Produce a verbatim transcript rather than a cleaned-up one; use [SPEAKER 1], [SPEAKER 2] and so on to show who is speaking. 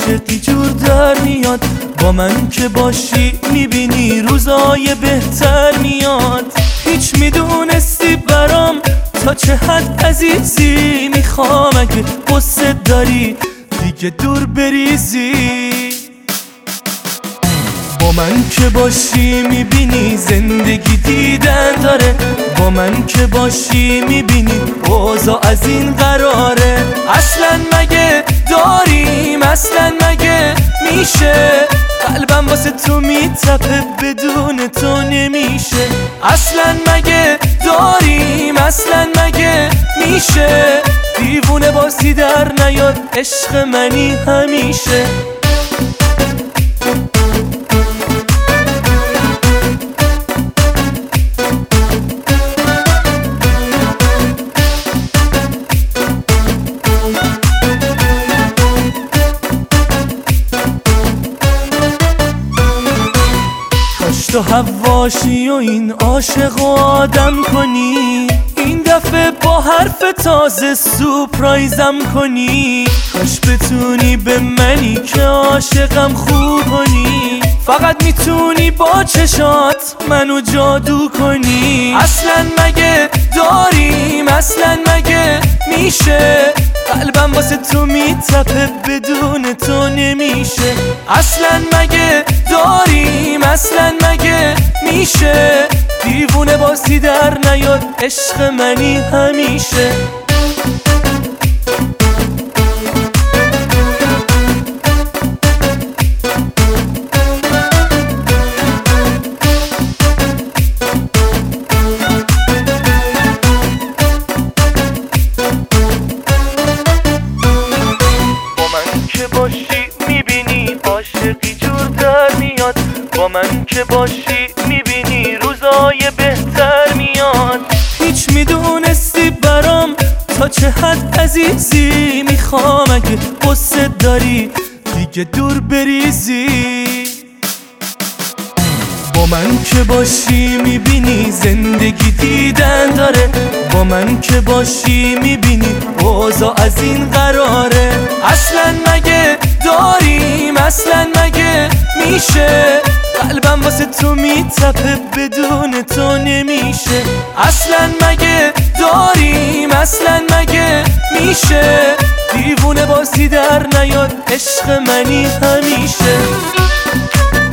[SPEAKER 1] عاشقی جور در میاد، با من که باشی میبینی روزای بهتر میاد. هیچ میدونستی برام تا چه حد عزیزی، میخوام اگه قصه داری دیگه دور بریزی. با من که باشی میبینی زندگی دیدن داره، با من که باشی میبینی اوضاع از این قراره. اصلا مگه داریم، اصلا مگه میشه، قلبم واسه تو میتپه بدون تو نمیشه. اصلا مگه داریم، اصلا مگه میشه، دیوونه بازی در نیاد عشق منی همیشه. تو هواشی و این عاشق آدم کنی، این دفعه با حرف تازه سورپرایزم کنی. کاش بتونی به منی که عاشقم خوب کنی، فقط میتونی با چشات منو جادو کنی. اصلا مگه داریم، اصلا مگه میشه، قلبم واسه تو میتپه بدون تو نمیشه. اصلا مگه داریم، اصلا مگه میشه، دیوونه بازی در نیاد عشق منی همیشه. عاشقی جور در میاد، با من که باشی میبینی روزای بهتر میاد. هیچ میدونستی برام تا چه حد عزیزی، میخوام اگه قصه داری دیگه دور بریزی. با من که باشی میبینی زندگی دیدن داره، با من که باشی میبینی اوضاع از این قراره. اصلا مگه داریم، اصلا مگه میشه، قلبم واسه تو میتپه بدون تو نمیشه. اصلا مگه داریم، اصلا مگه میشه، دیوونه بازی در نیاد عشق منی همیشه.